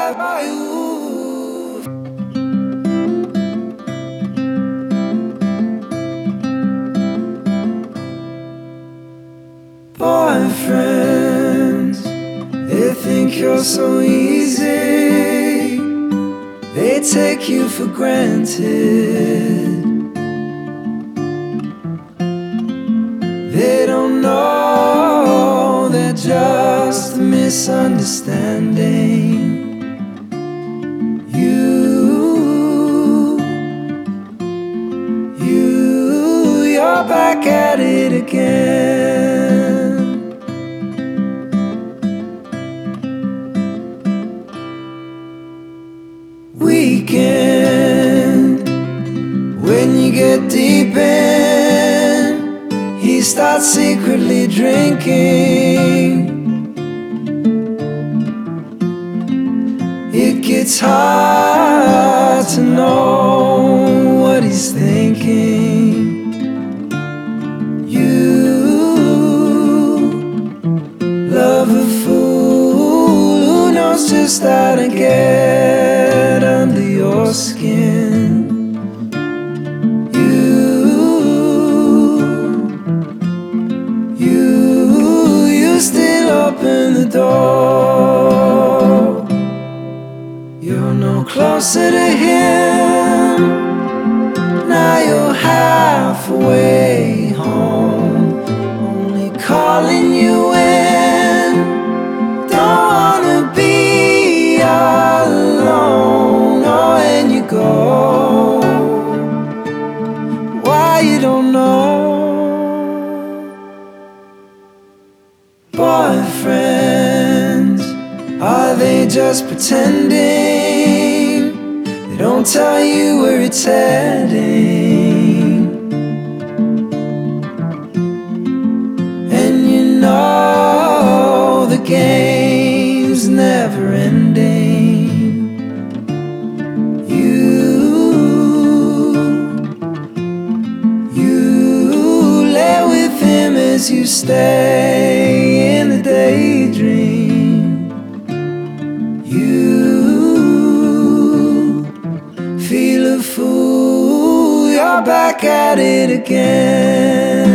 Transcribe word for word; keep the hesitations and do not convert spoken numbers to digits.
by you. Boyfriends, they think you're so easy, they take you for granted. They don't know they're just a misunderstanding. You, you, you're back at it again. Weekend, when you get deep in, he starts secretly drinking. It gets hard to know what he's thinking. You love a fool who knows just how to get under your skin. You, you, you still open the door. You're no closer to him, now you're halfway home, only calling you in. Don't wanna be alone. Oh, and you go, why you don't know? Boyfriends, are they just pretending? They don't tell you where it's heading. And you know the game's never ending. You, you lay with him as you stay in the daydream. You feel a fool, you're back at it again.